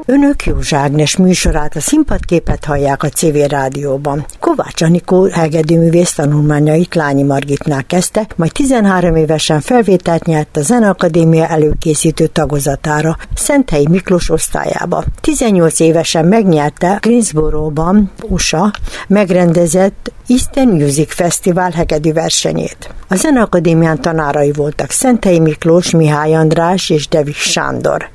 Önök Józsa Ágnes műsorát, a színpadképet hallják a CV rádióban. Kovács Anikó hegedűművész tanulmányait Lányi Margitnál kezdte, majd 13 évesen felvételt nyert a Zeneakadémia előkészítő tagozatára, Szenthelyi Miklós osztályába. 18 évesen megnyerte Greensboro-ban, USA megrendezett Eastern Music Festival hegedű versenyét. A Zeneakadémián tanárai voltak Szenthelyi Miklós, Mihály András és Devik Sándor.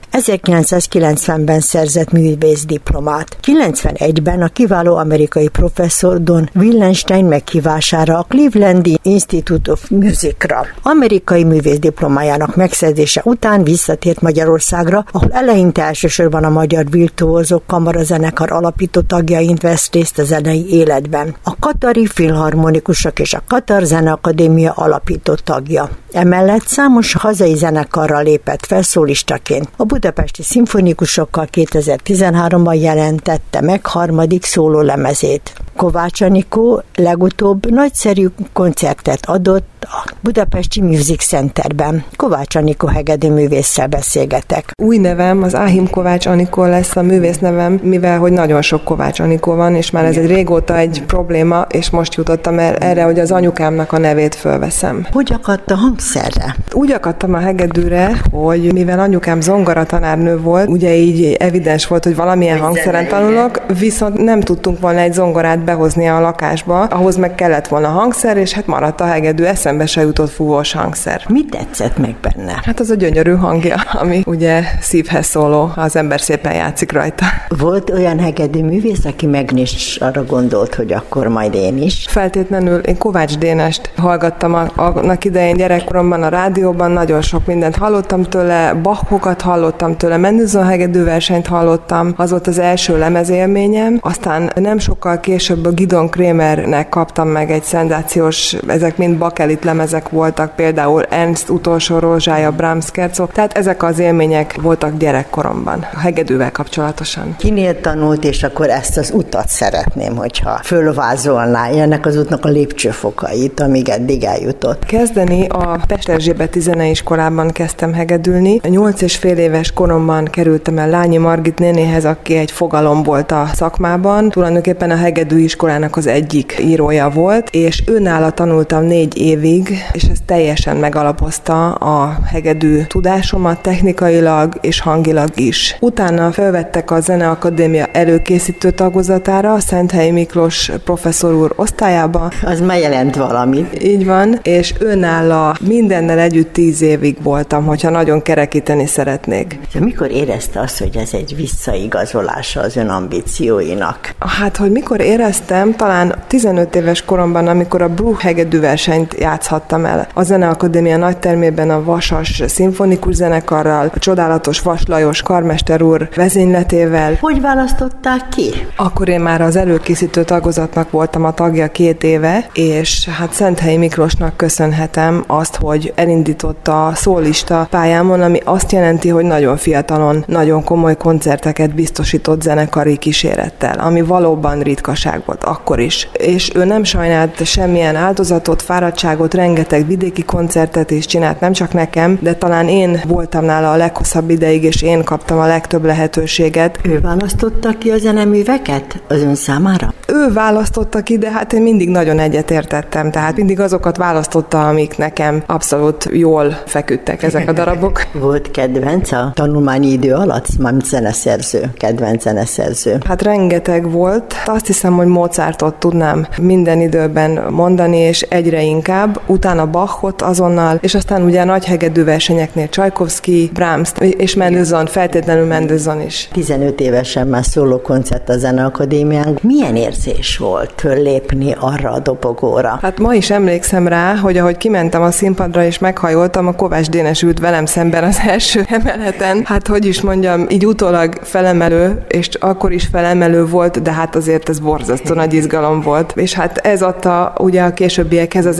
1990-ben szerzett művészdiplomát. 91-ben a kiváló amerikai professzor Don Willenstein meghívására a Clevelandi Institute of Musicra. Amerikai művészdiplomájának megszerzése után visszatért Magyarországra, ahol eleinte elsősorban a Magyar Virtuózok Kamarazenekar alapító tagjaint vesz részt a zenei életben. A Katari Filharmonikusok és a Katar Zeneakadémia alapító tagja. Emellett számos hazai zenekarral lépett fel szólistaként. A budapesti szimfonikusokkal 2013-ban jelentette meg harmadik szólólemezét. Kovács Anikó legutóbb nagyszerű koncertet adott a Budapesti Music Centerben. Kovács Anikó hegedűművésszel beszélgetek. Új nevem, az Áhim Kovács Anikó lesz a művésznevem, mivel hogy nagyon sok Kovács Anikó van, és már ez egy régóta egy probléma, és most jutottam erre, hogy az anyukámnak a nevét fölveszem. Hogy akadt a hangszerre? Úgy akadtam a hegedűre, hogy mivel anyukám zongora tanárnő volt, ugye így evidens volt, hogy valamilyen hangszeren tanulok, viszont nem tudtunk volna egy zongorát behozni a lakásba, ahhoz meg kellett volna hangszer, és hát maradt a hegedű, eszembe se jutott fúvós hangszer. Mi tetszett meg benne? Hát az a gyönyörű hangja, ami ugye szívhez szóló, az ember szépen játszik rajta. Volt olyan hegedűművész, aki is arra gondolt, hogy akkor majd én is? Feltétlenül én Kovács Dénest hallgattam annak idején gyerekkoromban a rádióban, nagyon sok mindent hallottam tőle, Bachokat hallottam tőle, Mendelssohn hegedűversenyt hallottam, az volt az első lemezélményem, aztán nem sokkal később a Gidon Kremernek kaptam meg egy szenzációs, ezek mind bakelit lemezek voltak, például Ernst utolsó rózsája, Brahms Scherzo, tehát ezek az élmények voltak gyerekkoromban, a hegedűvel kapcsolatosan. Kinél tanult, és akkor ezt az utat szeretném, hogyha fölvázolná ennek az útnak a lépcsőfokait, amíg eddig eljutott. Kezdeni a Pest Erzsébeti Zeneiskolában kezdtem hegedülni. 8,5 éves koromban kerültem el Lányi Margit nénéhez, aki egy fogalom volt a szakmában. Tulajdonképpen a hegedűiskolának az egyik írója volt, és őnála tanultam 4 évig, és ez teljesen megalapozta a hegedű tudásomat technikailag és hangilag is. Utána felvettek a Zeneakadémia előkészítő tagozatára, a Szenthelyi Miklós professzor úr osztályába. Az már jelent valamit. Így van, és őnála mindennel együtt 10 évig voltam, hogyha nagyon kerekíteni szeretnék. De mikor érezte azt, hogy ez egy visszaigazolása az ön ambícióinak? Hát, hogy mikor éreztem, talán 15 éves koromban, amikor a Bruch hegedűversenyt játszhattam el. A Zeneakadémia nagytermében a Vasas szimfonikus zenekarral, a csodálatos Vas Lajos karmester úr vezényletével. Hogy választották ki? Akkor én már az előkészítő tagozatnak voltam a tagja 2 éve, és hát Szenthelyi Miklósnak köszönhetem azt, hogy elindította a szólista pályámon, ami azt jelenti, hogy nagyon fiatalon, nagyon komoly koncerteket biztosított zenekari kísérettel, ami valóban ritkaság volt akkor is. És ő nem sajnált semmilyen áldozatot, fáradtságot, rengeteg vidéki koncertet is csinált, nem csak nekem, de talán én voltam nála a leghosszabb ideig, és én kaptam a legtöbb lehetőséget. Ő választotta ki a zeneműveket az ön számára? Ő választotta ki, de hát én mindig nagyon egyetértettem, tehát mindig azokat választotta, amik nekem abszolút jól feküdtek ezek a darabok. Volt kedvenc a tanulmányi idő alatt, mármint zeneszerző, kedvenc zeneszerző? Hát rengeteg volt. Azt hiszem, hogy Mozartot tudnám minden időben mondani, és egyre inkább. Utána Bachot azonnal, és aztán ugye a nagy hegedű versenyeknél Csajkovszky, Brahms és Mendelssohn, feltétlenül Mendelssohn is. 15 évesen már szóló koncert a Zeneakadémián. Milyen érzés volt föllépni arra a dobogóra? Hát ma is emlékszem rá, hogy ahogy kimentem a színpadra és meghajoltam, a Kovács Dénes ült velem szemben az első emeleten. Hát hogy is mondjam, így utólag felemelő, és akkor is felemelő volt, de hát azért ez borzasztó nagy izgalom volt. És hát ez adta ugye a későbbiekhez az erőt, hogy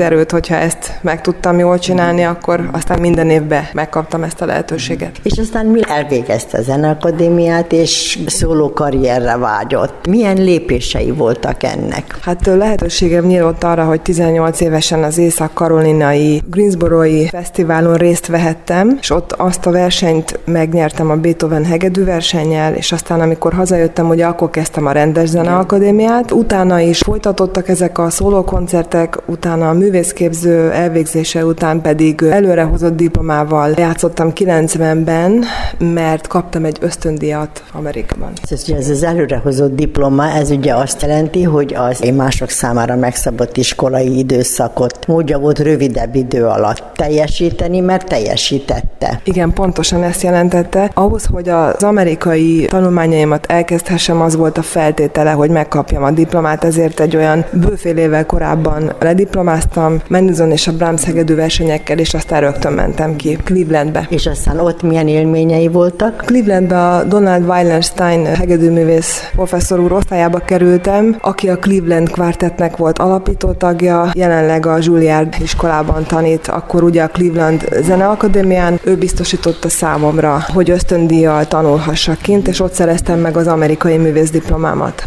hogyha ezt meg tudtam jól csinálni, akkor aztán minden évben megkaptam ezt a lehetőséget. És aztán mi elvégezte a Zeneakadémiát, és szóló karrierre vágyott. Milyen lépései voltak ennek? Hát lehetőségem nyílt arra, hogy 18 évesen az Észak-Karolinai Greensboro-i fesztiválon részt vehettem, és ott azt a versenyt megnyertem a Beethoven hegedű versennyel, és aztán amikor hazajöttem, ugye akkor kezdtem a rendes Zeneakadémiát. Utána is folytatottak ezek a szólókoncertek, utána a művészképző elvégzése után pedig előrehozott diplomával játszottam 90-ben, mert kaptam egy ösztöndíjat Amerikában. Ez az előrehozott diploma, ez ugye azt jelenti, hogy az mások számára megszabott iskolai időszakot módja volt rövidebb idő alatt teljesíteni, mert teljesítette. Igen, pontosan ezt jelentette. Ahhoz, hogy az amerikai tanulmányaimat elkezdhessem, az volt a feltétele, hogy megkapjam a diplomát, ezért egy olyan bőfél évvel korábban lediplomáztam, Mendelssohn és a Brahms hegedű versenyekkel, és aztán rögtön mentem ki Clevelandbe. És aztán ott milyen élményei voltak? Clevelandbe a Donald Weilenstein hegedűművész professzor úr osztályába kerültem, aki a Cleveland Quartetnek volt alapító tagja, jelenleg a Juilliard iskolában tanít, akkor ugye a Cleveland Zeneakadémián. Ő biztosította számomra, hogy ösztöndíjjal tanulhassak kint, és ott szereztem meg az amerikai művészdiplomámat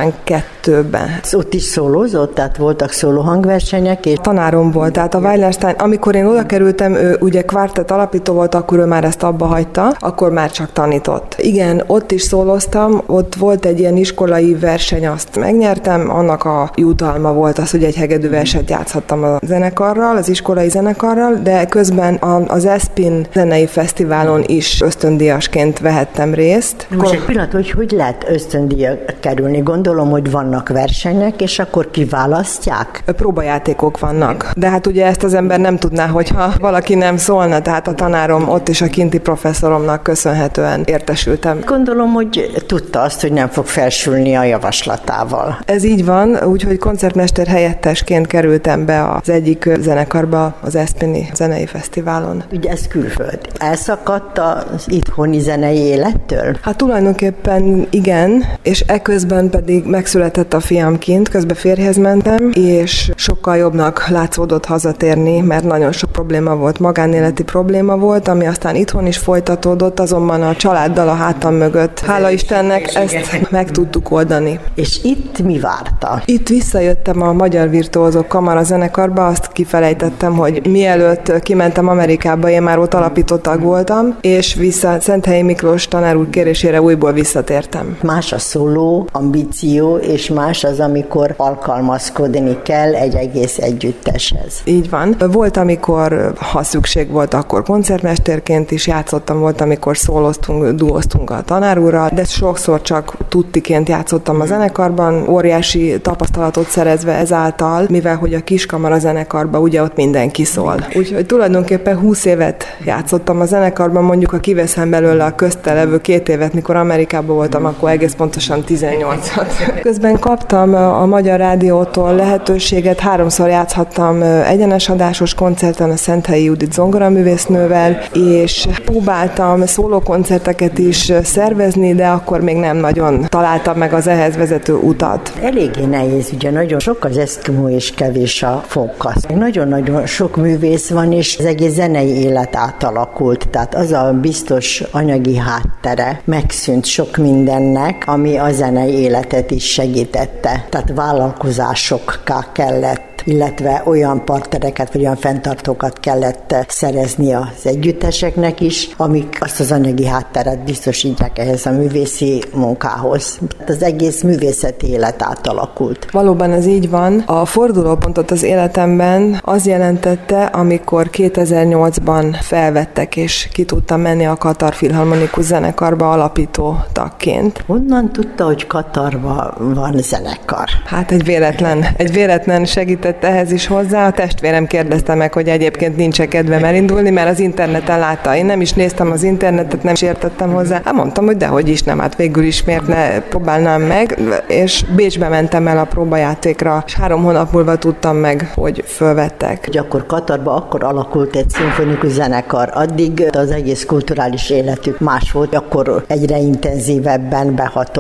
92-ben. Ott is szólózott, tehát voltak szólóhangversenyek? És tanárom volt, tehát a Weilenstein, amikor én oda kerültem, ő ugye kvartett alapító volt, akkor ő már ezt abba hagyta, akkor már csak tanított. Igen, ott is szóloztam, ott volt egy ilyen iskolai verseny, azt megnyertem, annak a jutalma volt az, hogy egy hegedű versenyt játszhattam a zenekarral, az iskolai zenekarral, de közben az ESPIN zenei fesztiválon is ösztöndíjasként vehettem részt. Most egy pillanat, hogy lehet ösztöndíjat kerülni? Gondolom, hogy vannak versenyek, és akkor kiválasztják? Próbajátékok vannak, de hát ugye ezt az ember nem tudná, hogyha valaki nem szólna, tehát a tanárom ott is a kinti professzoromnak köszönhetően értesültem. Gondolom, hogy tudta azt, hogy nem fog felsülni a javaslatával. Ez így van, úgyhogy koncertmester helyettesként kerültem be az egyik zenekarba, az ESPIN-i zenei fesztiválon. Ugye ez külföld. Elszakadt az itthoni zenei élettől? Hát tulajdonképpen igen, és eközben pedig megszületett a fiam kint, közben férjhez mentem, és sokkal jobbnak látszódott hazatérni, mert nagyon sok probléma volt, magánéleti probléma volt, ami aztán itthon is folytatódott, azonban a családdal a hátam mögött. Hála Istennek ezt meg tudtuk oldani. És itt mi várta? Itt visszajöttem a Magyar Virtuózok Kamara zenekarba, azt kifelejtettem, hogy mielőtt kimentem Amerikába, én már ott alapító tag voltam, és vissza Szenthelyi Miklós tanár úr kérésére újból visszatértem. Más a szóló ambíció, és más az, amikor alkalmazkodni kell egy egész együtteshez. Így van. Volt, amikor, ha szükség volt, akkor koncertmesterként is játszottam, volt, amikor szóloztunk, duóztunk a tanár úrral, de sokszor csak tuttiként játszottam a zenekarban, óriási tapasztalatot szerezve ezáltal, mivel hogy a kiskamara zenekarban ugye ott mindenki szól. Úgyhogy tulajdonképpen 20 évet játszottam a zenekarban, mondjuk ha kiveszem belőle a közte levő 2 évet, mikor Amerikában voltam, akkor egész pontosan 18-at. Közben kaptam a Magyar Rádiótól lehetőséget, 3-szor játszhattam egyenes adásos koncerten a Szenthelyi Judit zongoraművésznővel, és próbáltam szólókoncerteket is szervezni, de akkor még nem nagyon találtam meg az ehhez vezető utat. Eléggé nehéz, ugye nagyon sok az eszkimó és kevés a fókasz. Nagyon-nagyon sok művész van, és az egész zenei élet átalakult, tehát az a biztos anyagi háttere megszűnt sok mindennek, ami a zenei életet is segítette. Tehát vállalkozásokká kellett, illetve olyan partnereket, vagy olyan fenntartókat kellett szerezni az együtteseknek is, amik azt az anyagi hátteret biztosítják ehhez a művészi munkához. Az egész művészeti élet átalakult. Valóban ez így van. A fordulópontot az életemben az jelentette, amikor 2008-ban felvettek, és ki tudtam menni a Katar Filharmonikus Zenekarba alapító tagként. Honnan tudta, hogy Katarban van zenekar? Hát egy véletlen segített ehhez is hozzá. A testvérem kérdezte meg, hogy egyébként nincs kedvem elindulni, mert az interneten látta. Én nem is néztem az internetet, nem is értettem hozzá. Hát mondtam, hogy dehogy is nem, hát végül is miért ne próbálnám meg, és Bécsbe mentem el a próbajátékra, és 3 hónap múlva tudtam meg, hogy fölvettek. Hogy akkor Katarban akkor alakult egy szimfonikus zenekar, addig az egész kulturális életük más volt, akkor egyre intenzívebben behatolt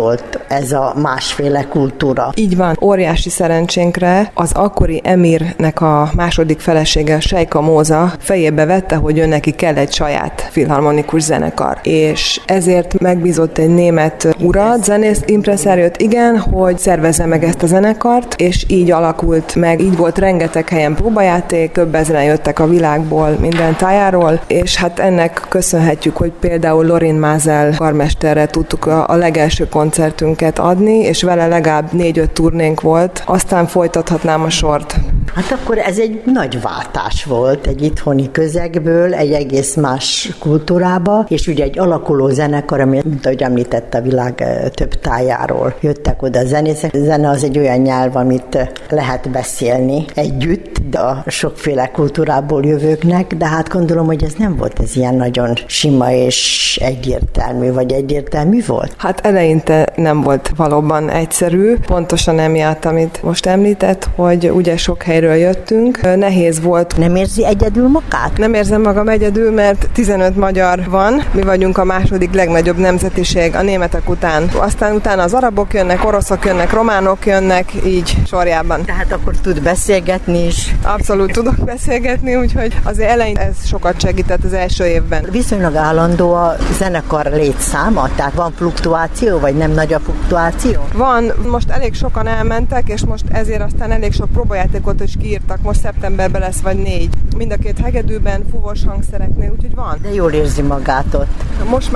ez a másféle kultúra. Így van. Óriási szerencsénkre az akkori emírnek a második felesége, Sejka Móza fejébe vette, hogy ő neki kell egy saját filharmonikus zenekar. És ezért megbízott egy német urat, zenész impreszáriót, igen, hogy szervezze meg ezt a zenekart, és így alakult meg, így volt rengeteg helyen próbajáték, több ezren jöttek a világból, minden tájáról, és hát ennek köszönhetjük, hogy például Lorin Maazel karmesterre tudtuk a legelső koncertünket adni, és vele legalább 4-5 turnénk volt, aztán folytathatnám a sort. Hát akkor ez egy nagy váltás volt egy itthoni közegből, egy egész más kultúrába, és ugye egy alakuló zenekar, ami, mint ahogy említette, a világ több tájáról jöttek oda a zenészek. A zene az egy olyan nyelv, amit lehet beszélni együtt, de a sokféle kultúrából jövőknek, de hát gondolom, hogy ez nem volt ez ilyen nagyon sima és egyértelmű, vagy egyértelmű volt? Hát eleinte nem volt valóban egyszerű, pontosan emiatt, amit most említett, hogy ugye sok helyről jöttünk, nehéz volt. Nem érzi egyedül magát? Nem érzem magam egyedül, mert 15 magyar van, mi vagyunk a második legnagyobb nemzetiség a németek után. Aztán utána az arabok jönnek, oroszok jönnek, románok jönnek, így sorjában. Tehát akkor tud beszélgetni is? Abszolút tudok beszélgetni, úgyhogy azért elején ez sokat segített az első évben. Viszonylag állandó a zenekar létszáma, tehát van fluktuáció, vagy nem nagy a fluktuáció? Van, most elég sokan elmentek, és most ezért aztán elég sok próbajátékot is kiírtak, most szeptemberben lesz vagy 4. Mind a két hegedűben, fúvós hangszereknél, úgyhogy van. De jól érzi magát ott. Most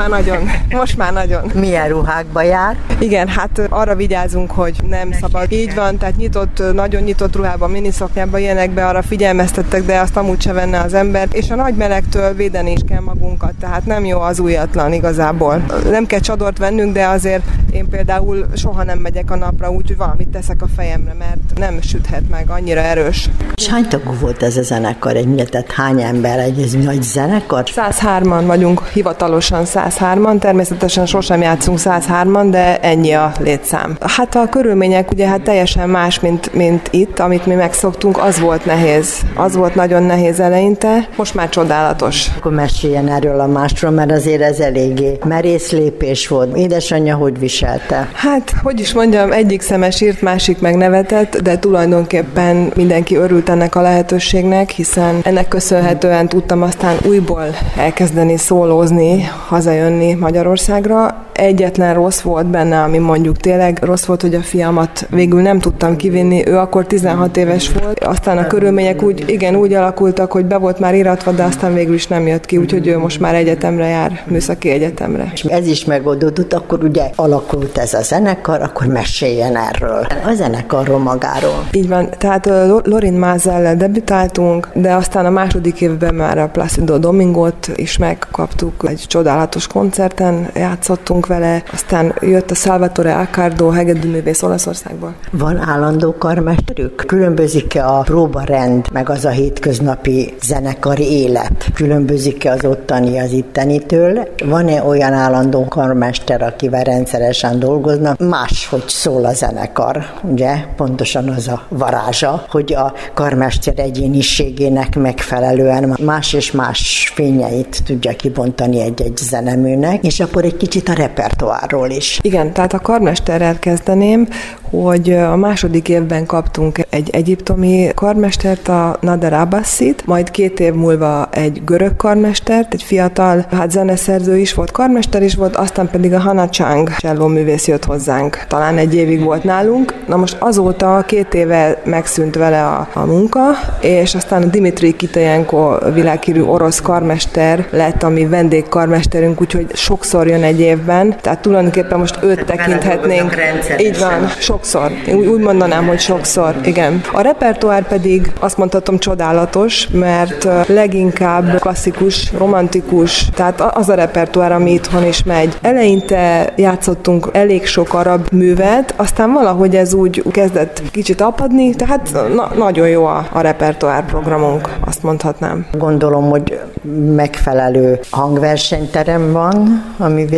már nagyon. Milyen ruhákba jár? Igen, hát arra vigyázunk, hogy nem szabad. Így van, tehát nagyon nyitott ruhában, miniszoknyában, ilyenekbe arra figyelmeztettek, de azt amúgy se venne az ember, és a nagy melegtől védeni is kell magunkat, tehát nem jó az újatlan igazából. Nem kell csadort vennünk, de azért én például soha nem megyek a napra, úgyhogy valamit teszek a fejemre, mert nem süthet meg, annyira erős. És hány tagú volt ez a zenekar? Tehát hány ember? Ez nagy zenekar? 103-an vagyunk, hivatalosan 103-an, természetesen sosem játszunk 103-an, de ennyi a létszám. Hát a körülmények ugye teljesen más, mint itt, amit mi megszoktunk, az volt nehéz. Az volt nagyon nehéz eleinte, most már csodálatos. Akkor meséljen erről a másról, mert azért ez eléggé merész lépés volt. Édesanyja hogy viselte? Hát, hogy is mondjam, egyik szeme sírt, másik meg nevetett, de tulajdonképpen mindenki örült ennek a lehetőségnek, hiszen ennek köszönhetően tudtam aztán újból elkezdeni szólózni, hazajönni Magyarországra. Egyetlen rossz volt benne, ami mondjuk tényleg rossz volt, hogy a fiamat végül nem tudtam kivinni, ő akkor 16 éves volt, aztán a körülmények úgy alakultak, hogy be volt már iratva, de aztán végül is nem jött ki, úgyhogy ő most már egyetemre jár, műszaki egyetemre. És ez is megoldódott, akkor ugye alakult ez a zenekar, akkor meséljen erről. A zenekarról magáról. Így van, tehát Lorin Maazellel debütáltunk, de aztán a második évben már a Placido Domingot is megkaptuk, egy csodálatos koncerten játszottunk vele, aztán jött a Salvatore Accardo hegedűművész Olaszországból. Van állandó karmesterük? Különbözik-e a próbarend, meg az a hétköznapi zenekari élet? Különbözik-e az ottani az ittenitől? Van-e olyan állandó karmester, akivel rendszeresen dolgoznak? Máshogy szól a zenekar, ugye? Pontosan az a varázsa, hogy a karmester egyéniségének megfelelően más és más fényeit tudja kibontani egy-egy zeneműnek, és akkor egy kicsit a repertoárról is. Igen, tehát a karmesterrel kezdeném, hogy a második évben kaptunk egy egyiptomi karmestert, a Nader Abbassit, majd 2 év múlva egy görög karmestert, egy fiatal zeneszerző is volt, karmester is volt, aztán pedig a Hana Chang csellóművész jött hozzánk. Talán 1 évig volt nálunk. Na most azóta 2 éve megszűnt vele a munka, és aztán a Dimitri Kitajenko világhírű orosz karmester lett, ami vendégkarmesterünk, úgyhogy sokszor jön egy évben, tehát tulajdonképpen most őt tekinthetnénk. Így van, sokszor. Úgy mondanám, hogy sokszor, igen. A repertoár pedig azt mondhatom csodálatos, mert leginkább klasszikus, romantikus, tehát az a repertoár, ami itthon is megy. Eleinte játszottunk elég sok arab művet, aztán valahogy ez úgy kezdett kicsit apadni, tehát nagyon jó a repertoár programunk, azt mondhatnám. Gondolom, hogy megfelelő hangversenyterem van a művészetük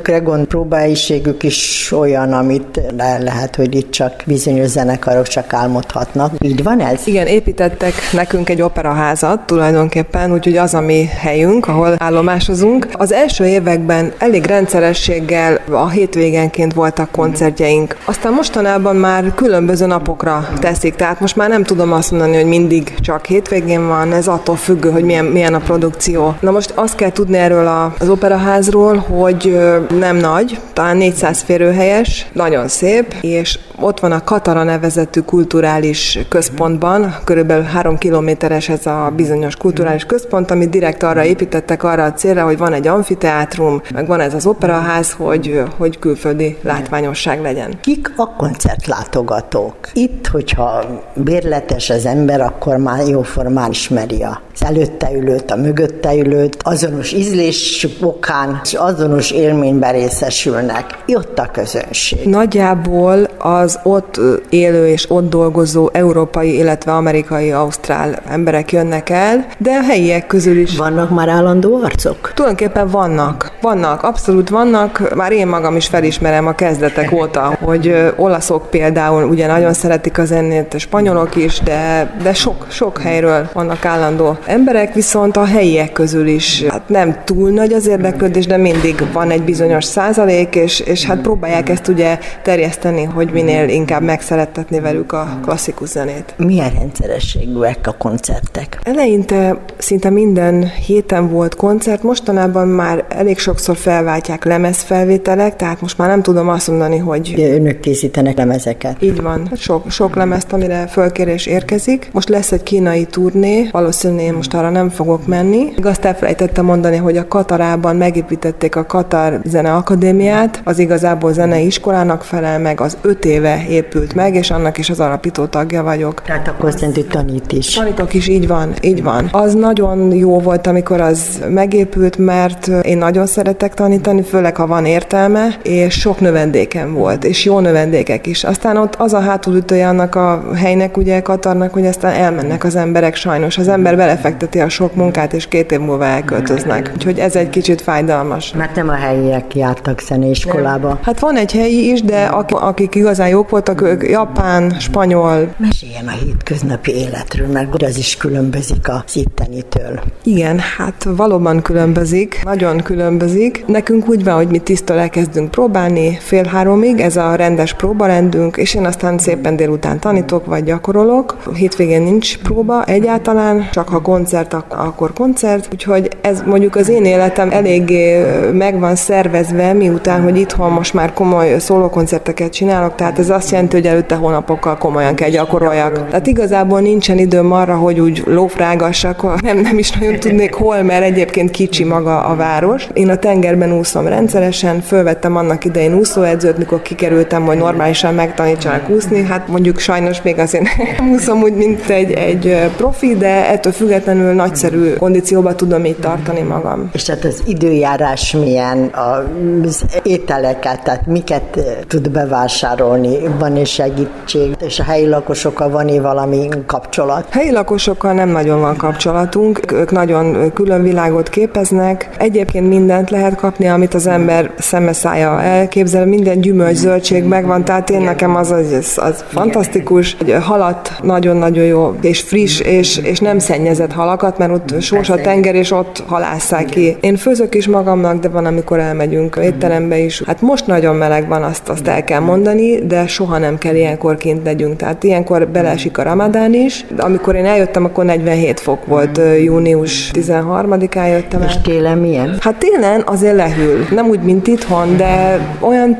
Regon próbahelyiségük is olyan, amit lehet, hogy itt csak bizonyos zenekarok csak álmodhatnak. Így van ez? Igen, építettek nekünk egy operaházat tulajdonképpen, úgyhogy az a mi helyünk, ahol állomásozunk. Az első években elég rendszerességgel a hétvégenként voltak koncertjeink. Aztán mostanában már különböző napokra teszik, tehát most már nem tudom azt mondani, hogy mindig csak hétvégén van, ez attól függő, hogy milyen a produkció. Na most azt kell tudni erről az operaházról, hogy nem nagy, talán 400 férőhelyes, nagyon szép, és ott van a Katara nevezetű kulturális központban, körülbelül 3 kilométeres ez a bizonyos kulturális központ, amit direkt arra építettek, arra a célra, hogy van egy amfiteátrum, meg van ez az operaház, hogy külföldi látványosság legyen. Kik a koncertlátogatók? Itt, hogyha bérletes az ember, akkor már jóformán ismeri az előtte ülőt, a mögötte ülőt, azonos ízlés okán, és azonos élményben részesülnek. Ott a közönség. Nagyjából az ott élő és ott dolgozó európai, illetve amerikai, ausztrál emberek jönnek el, de a helyiek közül is. Vannak már állandó arcok? Tulajdonképpen vannak, abszolút vannak. Már én magam is felismerem a kezdetek óta, hogy olaszok például ugye nagyon szeretik a zenét, spanyolok is, de sok helyről vannak állandó emberek, viszont a helyiek közül is hát nem túl nagy az érdeklődés, de mindig van egy bizonyos százalék, és hát próbálják ezt ugye terjeszteni, hogy minél inkább megszerettetni velük a klasszikus zenét. Milyen rendszerességűek a koncertek? Eleinte szinte minden héten volt koncert, mostanában már elég sokszor felváltják lemezfelvételek, tehát most már nem tudom azt mondani, hogy... Önök készítenek lemezeket? Így van. Sok lemezt, amire fölkérés érkezik. Most lesz egy kínai turné, valószínűleg én most arra nem fogok menni. Azt elfelejtettem mondani, hogy a Katarában megépítették a Katar Zeneakadémiát, az igazából zeneiskolának felel meg, az 5 éve épült meg, és annak is az alapító tagja vagyok. Tehát akkor szerinti tanít is. Tanítok is, így van. Az nagyon jó volt, amikor az megépült, mert én nagyon szeretek tanítani, főleg ha van értelme, és sok növendékem volt, és jó növendékek is. Aztán ott az a hátulütője annak a helynek, ugye Katarnak, hogy aztán elmennek az emberek sajnos. Az ember belefekteti a sok munkát, és 2 év múlva elköltöznek. Úgyhogy ez egy kicsit fájdalmas. Mert nem a helyiek jártak zeneiskolába. Hát van egy helyi is, de akik igazán jók voltak, ők japán, spanyol. Meséljen a hétköznapi életről, mert az is különbözik az ittenitől. Igen, hát valóban különbözik, nagyon különbözik. Nekünk úgy van, hogy mi 10-től elkezdünk próbálni, 2:30, ez a rendes próbarendünk, és én aztán szépen délután tanítok, vagy gyakorolok. Hétvégén nincs próba egyáltalán, csak ha koncert, akkor koncert. Úgyhogy ez mondjuk az én életem eléggé meg van szervezve, miután, hogy itthon most már komoly szólókoncerteket csinálok, tehát ez azt jelenti, hogy előtte hónapokkal komolyan kell gyakoroljak. Tehát igazából nincsen időm arra, hogy úgy lófrágassak, nem is nagyon tudnék hol, mert egyébként kicsi maga a város. Én a tengerben úszom rendszeresen, fölvettem annak idején úszóedzőt, mikor kikerültem, hogy normálisan megtanítsanak úszni, hát mondjuk sajnos még azért nem úszom úgy, mint egy profi, de ettől függetlenül nagyszerű kondícióban tudom így tartani magam. És hát az időjárás milyen, az ételeket, tehát miket tud bevásárolni, van-e segítség, és a helyi lakosokkal van-e valami kapcsolat? Helyi lakosokkal nem nagyon van kapcsolatunk, ők nagyon külön világot képeznek. Egyébként mindent lehet kapni, amit az ember szeme-szája elképzel, minden gyümölcs, zöldség megvan, tehát én nekem az fantasztikus, hogy halat nagyon-nagyon jó, és friss, és nem szennyezett halakat, mert ott sós a tenger, és ott halásszák ki. Én főzök is magamnak, de van, amikor elmegyünk étterembe is. Hát most nagyon meleg van, azt el kell mondani, de soha nem kell ilyenkor kint legyünk. Tehát ilyenkor beleesik a ramadán is. De amikor én eljöttem, akkor 47 fok volt, június 13-án jöttem el. És télen milyen? Hát télen azért lehűl. Nem úgy, mint itthon, de olyan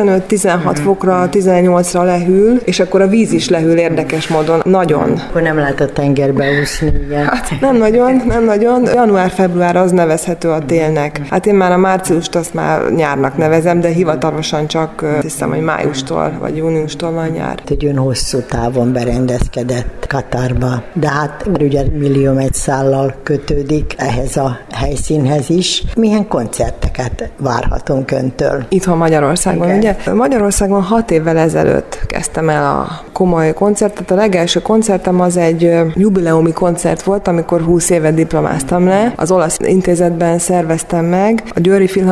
15-16 fokra, 18-ra lehűl, és akkor a víz is lehűl érdekes módon. Nagyon. Akkor nem lehet a tengerbe úszni, igen. Hát nem nagyon. Január-február az nevezhető a télnek. Hát én már a márciust azt már nyárnak nevezem, de hivatalosan csak hiszem, hogy májustól vagy júniustól van nyár. Egy ön hosszú távon berendezkedett Katarba, de hát ugye millió egy szállal kötődik ehhez a helyszínhez is. Milyen koncerteket várhatunk öntől? Itthon Magyarországon, igen. Ugye? Magyarországon 6 évvel ezelőtt kezdtem el a komoly koncertet. A legelső koncertem az egy jubileumi koncert volt, amikor 20 évet diplomáztam le. Az olasz intézetben szerveztem meg. A Győri Filharmonikus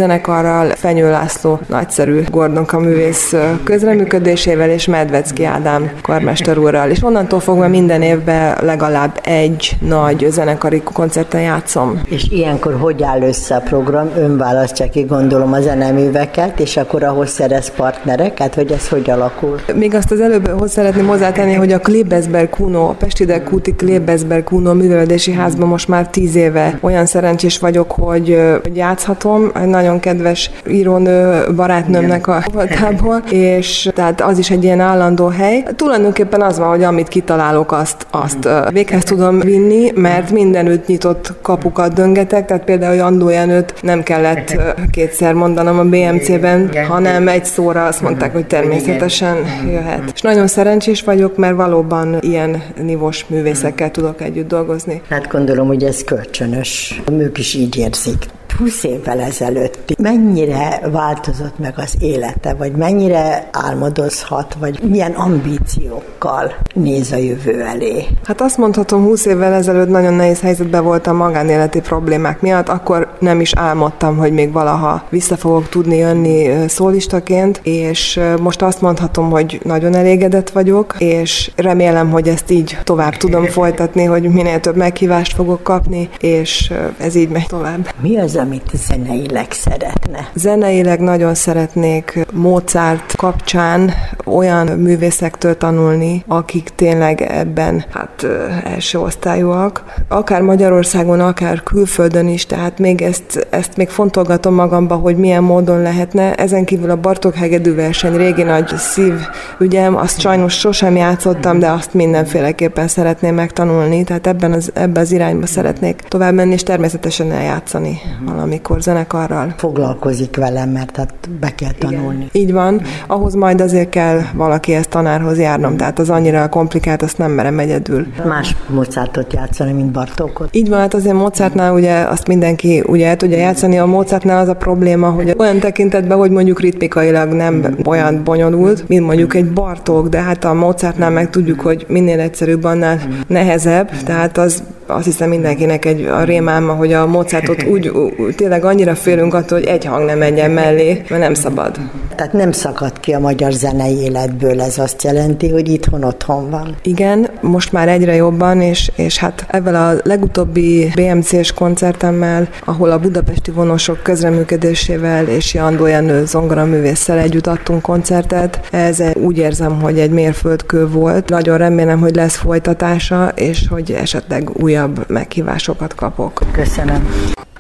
zenekarral, Fenyő László nagyszerű Gordonka művész közreműködésével, és Medvecki Ádám karmester úrral. És onnantól fogva minden évben legalább egy nagy zenekari koncerten játszom. És ilyenkor hogy áll össze a program? Ön választja ki, gondolom, a zeneműveket, és akkor ahhoz szerez partnereket, vagy ez hogy alakul? Még azt az előbb szeretném hozzátenni, hogy a Klebesberg Kuno, a Pesti Kúti Klebesberg Kuno művelődési házban most már 10 éve olyan szerencsés vagyok, hogy játszhatom. Egy nagyon kedves írónő barátnőmnek a voltából, és tehát az is egy ilyen állandó hely. Tulajdonképpen az van, hogy amit kitalálok, azt véghez tudom vinni, mert mindenütt nyitott kapukat döngetek, tehát például Andó Jenőt nem kellett kétszer mondanom a BMC-ben, hanem egy szóra azt mondták, hogy természetesen jöhet. És nagyon szerencsés vagyok, mert valóban ilyen nívós művészekkel tudok együtt dolgozni. Hát gondolom, hogy ez kölcsönös. Ők is így érzik. 20 évvel ezelőtt mennyire változott meg az élete, vagy mennyire álmodozhat, vagy milyen ambíciókkal néz a jövő elé? Hát azt mondhatom, 20 évvel ezelőtt nagyon nehéz helyzetben voltam magánéleti problémák miatt, akkor nem is álmodtam, hogy még valaha vissza fogok tudni jönni szólistaként, és most azt mondhatom, hogy nagyon elégedett vagyok, és remélem, hogy ezt így tovább tudom folytatni, hogy minél több meghívást fogok kapni, és ez így megy tovább. Mi az, amit zeneileg szeretne? Zeneileg nagyon szeretnék Mozart kapcsán olyan művészektől tanulni, akik tényleg ebben első osztályúak. Akár Magyarországon, akár külföldön is, tehát még ezt még fontolgatom magamba, hogy milyen módon lehetne. Ezen kívül a Bartók hegedű verseny régi nagy szívügyem, azt sajnos sosem játszottam, de azt mindenféleképpen szeretném megtanulni, tehát ebben az irányba szeretnék tovább menni, és természetesen eljátszani valamikor zenekarral. Foglalkozik velem, mert hát be kell tanulni. Igen. Így van. Ahhoz majd azért kell valakihez tanárhoz járnom, tehát az annyira komplikált, azt nem merem egyedül. Más Mozartot játszani, mint Bartókot? Így van, hát azért Mozartnál ugye azt mindenki ugye el tudja játszani, a Mozartnál az a probléma, hogy olyan tekintetben, hogy mondjuk ritmikailag nem olyan bonyolult, mint mondjuk egy Bartók, de hát a Mozartnál meg tudjuk, hogy minél egyszerűbb, annál nehezebb, tehát azt hiszem mindenkinek a rémálma, hogy a Mozartot úgy tényleg annyira félünk attól, hogy egy hang nem menjen mellé, mert nem szabad. Tehát nem szakad ki a magyar zenei életből, ez azt jelenti, hogy itthon otthon van. Igen, most már egyre jobban, és hát ezzel a legutóbbi BMC-s koncertemmel, ahol a budapesti vonosok közreműködésével és Andó Jenő zongoraművésszel együtt adtunk koncertet, ez úgy érzem, hogy egy mérföldkő volt. Nagyon remélem, hogy lesz folytatása, és hogy esetleg újabb meghívásokat kapok. Köszönöm.